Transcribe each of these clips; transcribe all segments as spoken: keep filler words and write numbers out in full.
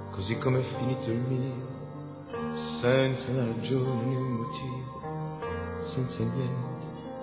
così come è finito il mio, senza una ragione né un motivo, senza niente.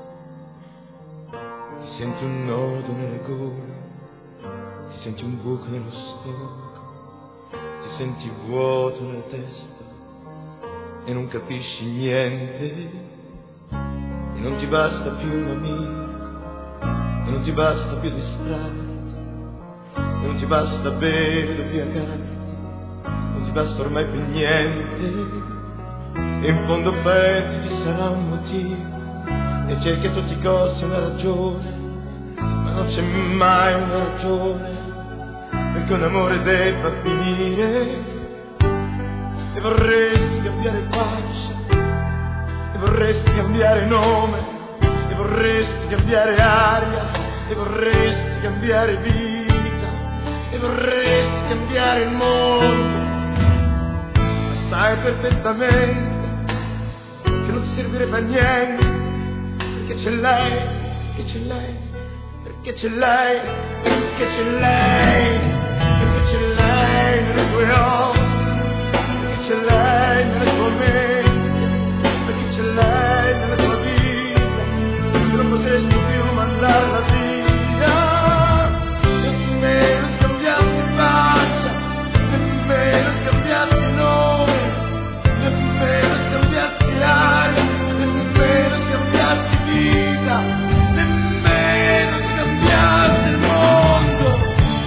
Ti senti un nodo nella gola, ti senti un buco nello stomaco, ti senti vuoto nella testa e non capisci niente, e non ti basta più un amico, e non ti basta più distrarti, e non ti basta bere ed ubriacarti, non ti basta ormai più niente, e in fondo pensi ci sarà un motivo e cerchi a tutti i costi una ragione, ma non c'è mai una ragione perché un amore debba finire. E vorresti cambiare faccia, e vorresti cambiare nome, e vorresti cambiare aria, e vorresti cambiare vita, e vorresti cambiare il mondo, ma sai perfettamente che non ti servirebbe a niente, perché c'è lei, perché c'è lei, perché c'è lei, perché c'è lei, perché c'è lei nelle tue occhi, perché c'è lei nella tua mente, perché c'è lei nella tua vita, che non potresti più mandarla via, nemmeno scambiarti faccia, nemmeno scambiarti nome, nemmeno scambiarti aria, nemmeno scambiarti vita, nemmeno scambiarti il mondo.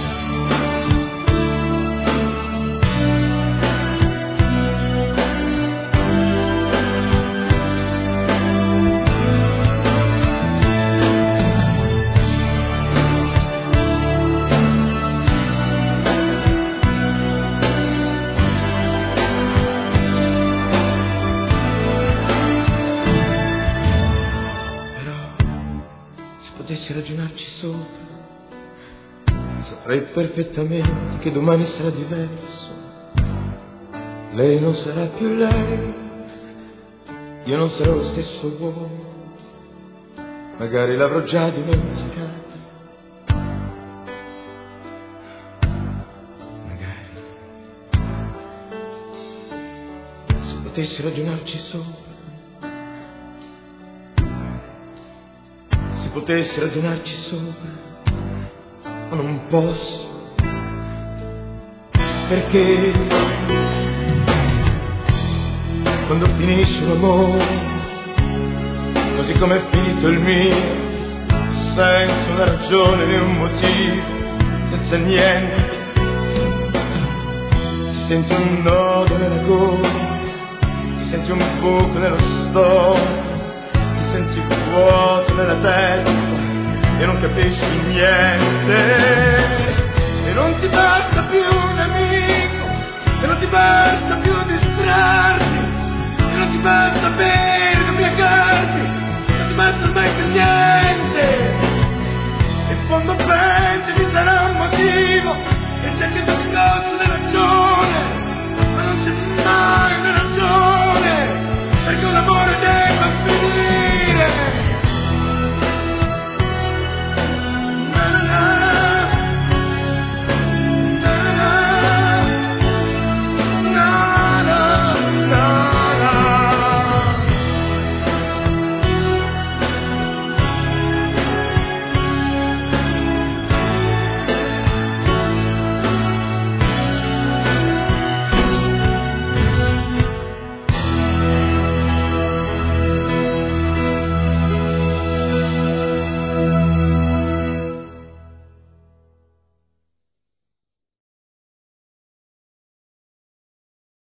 Potessi ragionarci sopra, saprei perfettamente che domani sarà diverso. Lei non sarà più lei, io non sarò lo stesso uomo, magari l'avrò già dimenticato, magari. Se potessi ragionarci sopra, potessi ragionarci sopra, ma non posso, perché quando finisce un amore, così come è finito il mio, senza una ragione né un motivo, senza niente, ti senti un nodo nella gola, ti senti un buco nello stomaco, senti vuoto nella testa e non capisci niente, e non ti basta più un amico, e non ti basta più distrarti, e non ti basta bere, ubriacarti, non ti basta mai più niente, e in fondo pensi ci sarà un motivo